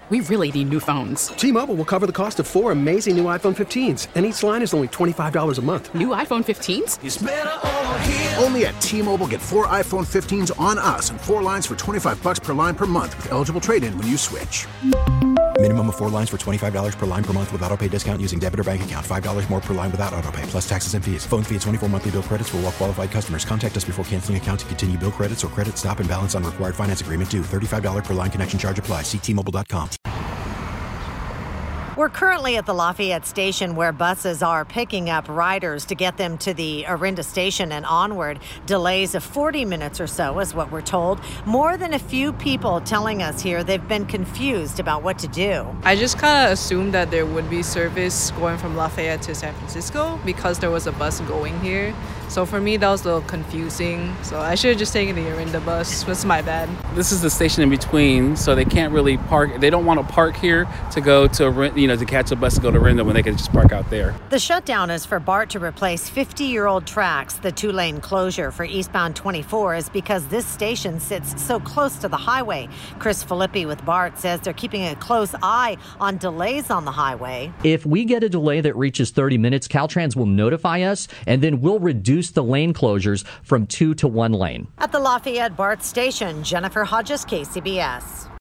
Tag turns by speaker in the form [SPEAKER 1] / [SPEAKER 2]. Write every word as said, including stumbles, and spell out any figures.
[SPEAKER 1] We really need new phones.
[SPEAKER 2] T-Mobile will cover the cost of four amazing new iPhone fifteens, and each line is only twenty-five dollars a month.
[SPEAKER 1] New iPhone fifteens?
[SPEAKER 3] It's better over here.
[SPEAKER 4] Only at T-Mobile, get four iPhone fifteens on us and four lines for twenty-five bucks per line per month with eligible trade-in when you switch.
[SPEAKER 5] Minimum of four lines for twenty-five dollars per line per month with autopay discount using debit or bank account. five dollars more per line without autopay, plus taxes and fees. Phone fee at twenty-four monthly bill credits for well-qualified customers. Contact us before canceling account to continue bill credits or credit stop and balance on required finance agreement due. thirty-five dollars per line connection charge applies. See T Mobile dot com.
[SPEAKER 6] We're currently at the Lafayette station where buses are picking up riders to get them to the Orinda station and onward. Delays of forty minutes or so is what we're told. More than a few people telling us here they've been confused about what to do.
[SPEAKER 7] I just kind of assumed that there would be service going from Lafayette to San Francisco because there was a bus going here. So for me, that was a little confusing. So I should have just taken the Orinda bus. That's my bad.
[SPEAKER 8] This is the station in between, so they can't really park. They don't want to park here to go to, you know, to catch a bus to go to Orinda when they can just park out there.
[SPEAKER 6] The shutdown is for BART to replace fifty-year-old tracks. The two-lane closure for eastbound twenty-four is because this station sits so close to the highway. Chris Filippi with BART says they're keeping a close eye on delays on the highway.
[SPEAKER 9] If we get a delay that reaches thirty minutes, Caltrans will notify us, and then we'll reduce the lane closures from two to one lane.
[SPEAKER 6] At the Lafayette BART station, Jennifer Hodges, K C B S.